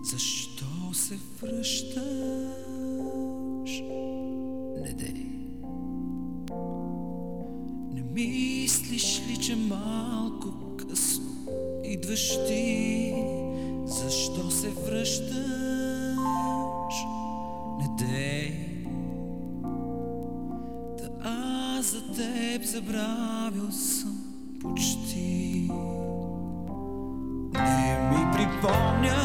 Защо се връщаш? Не дей. Не мислиш ли, че малко късно идваш ти? Защо се връщаш? Не дей. Да аз за теб забравил съм почти. Не ми припомняй,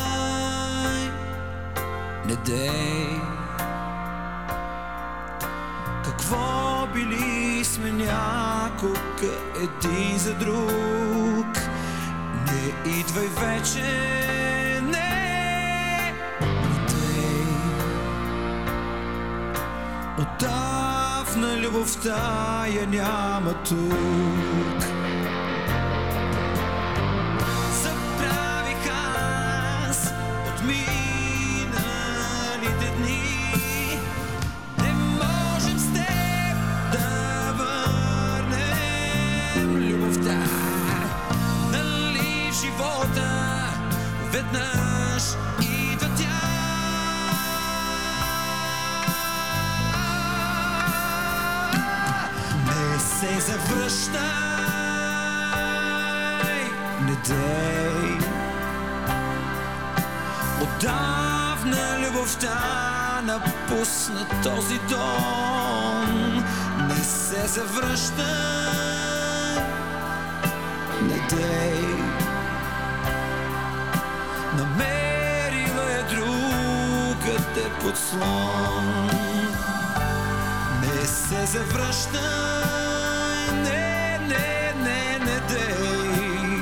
не дей. Какво били сме някога един за друг. Не идвай вече, не дей. Отдавна любовта я няма тук. Веднъж идва тя. Не се завръщай, не дей. Отдавна любовта напусна този дом. Не се завръщай, не дей. Намерила е другаде подслон. Не се завръщай, не дей.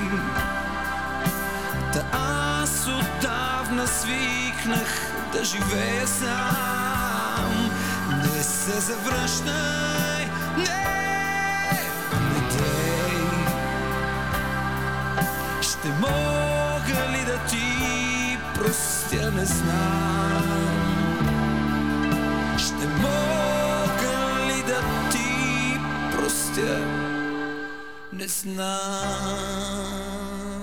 Да аз отдавна свикнах да живея сам. Не се завръщай, не дей. Ще мога ли да ти простя, не знам. Ще мога ли да ти простя, не знам.